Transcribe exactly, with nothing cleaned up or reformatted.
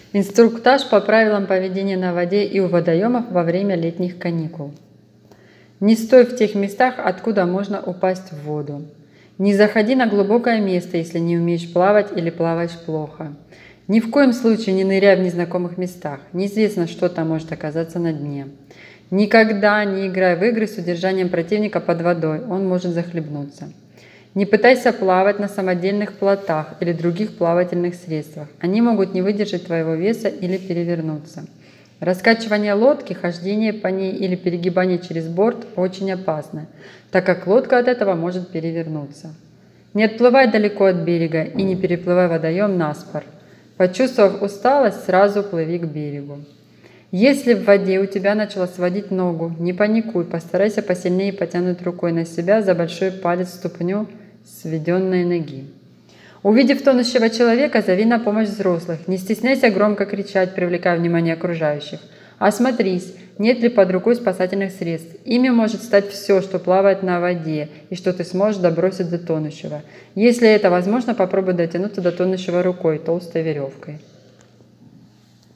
Инструктаж по правилам поведения на воде и у водоемов во время летних каникул. Не стой в тех местах, откуда можно упасть в воду. Не заходи на глубокое место, если не умеешь плавать или плаваешь плохо. Ни в коем случае не ныряй в незнакомых местах. Неизвестно, что там может оказаться на дне. Никогда не играй в игры с удержанием противника под водой, он может захлебнуться. Не пытайся плавать на самодельных плотах или других плавательных средствах. Они могут не выдержать твоего веса или перевернуться. Раскачивание лодки, хождение по ней или перегибание через борт очень опасно, так как лодка от этого может перевернуться. Не отплывай далеко от берега и не переплывай водоем наспор. Почувствовав усталость, сразу плыви к берегу. Если в воде у тебя начало сводить ногу, не паникуй, постарайся посильнее потянуть рукой на себя за большой палец ступню сведенной ноги. Увидев тонущего человека, зови на помощь взрослых. Не стесняйся громко кричать, привлекая внимание окружающих. Осмотрись, нет ли под рукой спасательных средств. Ими может стать все, что плавает на воде, и что ты сможешь добросить до тонущего. Если это возможно, попробуй дотянуться до тонущего рукой, толстой веревкой.